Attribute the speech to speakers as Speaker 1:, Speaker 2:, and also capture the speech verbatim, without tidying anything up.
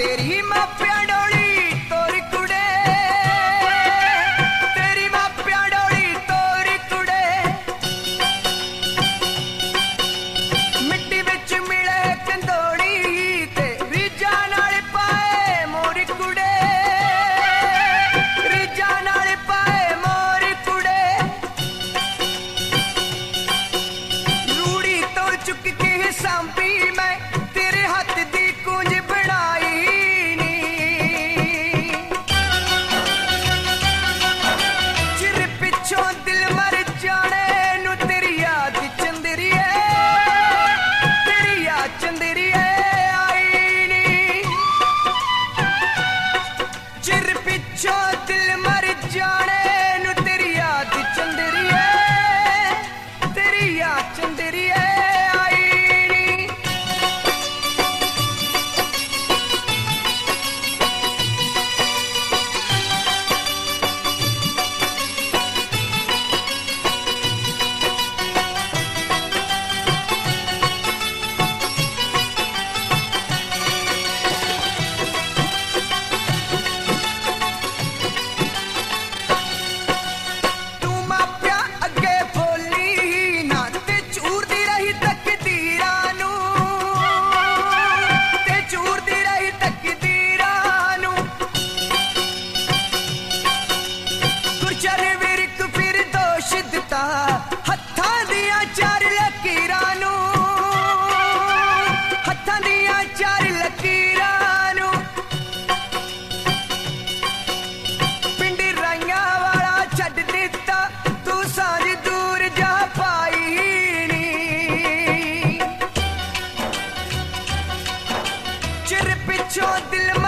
Speaker 1: तेरी मापिया डोली तोरी कुड़े, तेरी मापिया डोली तोरी कुड़े, मिट्टी विच मिले कंदोड़ी ते रीजा नाल पाए मोरी कुड़े, रीजा नाल पाए मोरी कुड़े, रूड़ी तोड़ चुकी की सांपी मैं तेरे हाथ दी कुंज बनाई नी, चिर पिछों दिल मर जाने नू तेरी याद चंदरिए, तेरी याद चंदरिए आई नी, चिर पिछों दिल मर जाने नू तेरी याद चंदरिए, तेरी याद चंदरिए आई नी। तू मापिया अगे बोली ना ते चूरदी रही तकदीरां नू, ते चूरदी रही तकदीरां नू, गुरचर विरक फिर दोष दिता हत्थां दियां चार लकीरां नू, हत्थां दियां चार लकीरां नू, पिंड राइयां वाला छड्ड दिता तू सारी दूर जा पाई नी, चिर पिछों दिल